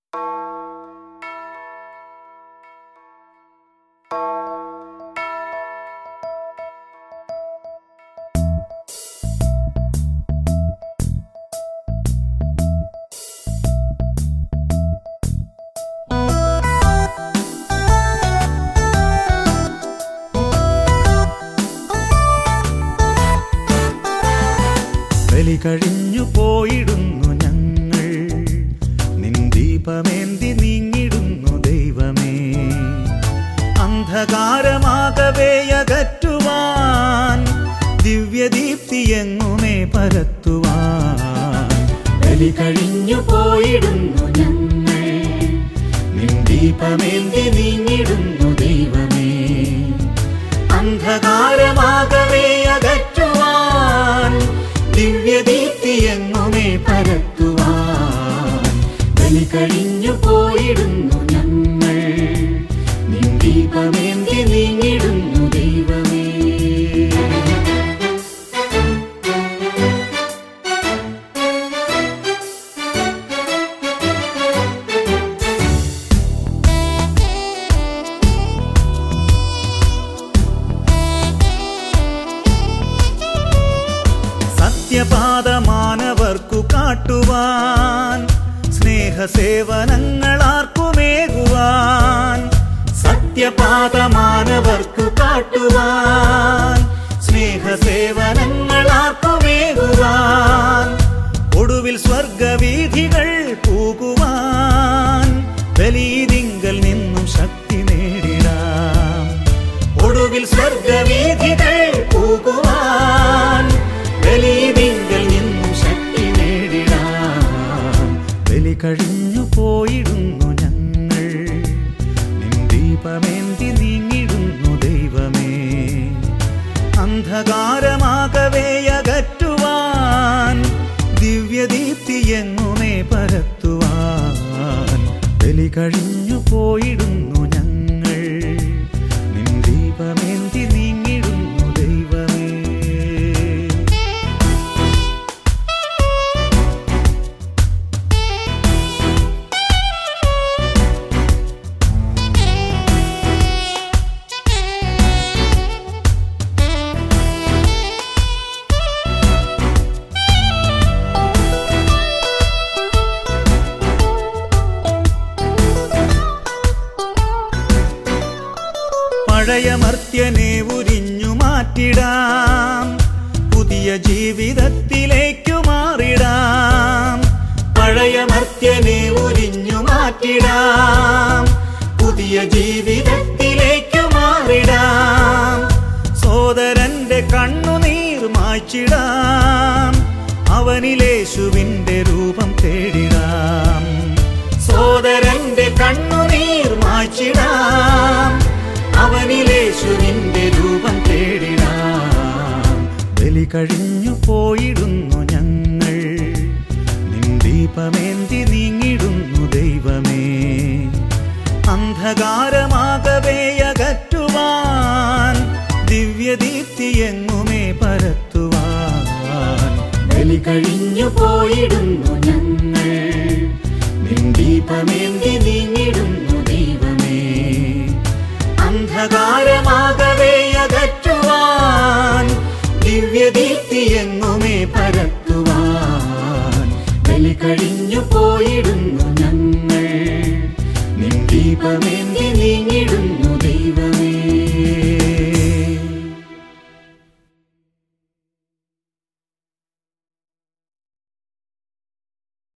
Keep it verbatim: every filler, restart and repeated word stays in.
ബലി കഴിഞ്ഞു പോയിടുന്നു ഞങ്ങൾ, നിൻ ദീപമേന്തി നീങ്ങിടുന്നു ദൈവമേ. അന്ധകാരമാകവേ അകറ്റുവാൻ, ദിവ്യദീപ്തി എങ്ങുമേ പരത്തുവാൻ. ബലി കഴിഞ്ഞു പോയിടുന്നു ഞങ്ങൾ, നിൻ ദീപമേന്തി നീങ്ങിടുന്നു ദൈവമേ. അന്ധകാരമാകവേ അകറ്റുവാൻ, ദിവ്യദീപ്തി എങ്ങുമേ പരത്തുവാൻ. ബലി കഴിഞ്ഞു പോയിടുന്നു ഞങ്ങൾ, നിൻ ദീപമേന്തി നീങ്ങിടുന്നു ദൈവമേ. സത്യപാദമാനവർക്കു കാട്ടുവാൻ, സ്നേഹസേവനങ്ങളാർക്കുമേകുവാൻ. സത്യപാദമാനവർക്കു കാട്ടുവാൻ, സ്നേഹസേവനങ്ങളാർക്കുമേകുവാൻ. ഒടുവിൽ സ്വർഗവീഥികൾ പോകുവാൻ, ബലിയിതിങ്കൽ നിന്നും ശക്തി നേടിടാം. ഒടുവിൽ സ്വർഗവീഥികൾ പോകുവാൻ, ബലിയിതിങ്കൽ നിന്നും ശക്തി നേടിടാം. ബലി കഴിഞ്ഞു പോയിടുന്നു ഞങ്ങൾ, നിൻ ദീപമേന്തി നീങ്ങിടുന്നു ദൈവമേ. അന്ധകാരമാകവേ അകറ്റുവാൻ, ദിവ്യദീപ്തി എങ്ങുമേ പരത്തുവാൻ. ബലി കഴിഞ്ഞു പോയിടുന്നു ഞങ്ങൾ, നിൻ ദീപമേന്തി നീങ്ങിടുന്നു ദൈവമേ. പഴയ മർത്യനെ ഉരിഞ്ഞു മാറ്റിടാം, പുതിയ ജീവിതത്തിലേക്കു മാറിടാം. പഴയ മർത്യനെ ഉരിഞ്ഞു മാറ്റിടാം, പുതിയ ജീവിതത്തിലേക്കു മാറിടാം. സോദരന്റെ കണ്ണുനീർ മായ്ച്ചിടാം, അവനിലേശുവിന്റെ രൂപം തേടിടാം. സോദരന്റെ കണ്ണുനീർ മായ്ച്ചിടാം, അവനിലേശുവിന്റെ രൂപം തേടിടാം. ബലി കഴിഞ്ഞു പോയിടുന്നു ഞങ്ങൾ, നിൻ ദീപമേന്തി നീങ്ങിടുന്നു ദൈവമേ. അന്ധകാരമാകവേ അകറ്റുവാൻ, ദിവ്യദീപ്തി എങ്ങുമേ പരത്തുവാൻ. ബലി കഴിഞ്ഞു പോയിടുന്നു ഞങ്ങൾ, നിൻ ദീപമേന്തി നീങ്ങിടുന്നു ദൈവമേ. അന്ധകാരമാകവേ അകറ്റുവാൻ, ദിവ്യദീപ്തി എങ്ങുമേ പരത്തുവാൻ. ബലി കഴിഞ്ഞു പോയിടുന്നു ഞങ്ങൾ, നിൻ ദീപമേന്തി നീങ്ങിടുന്നു ദൈവമേ.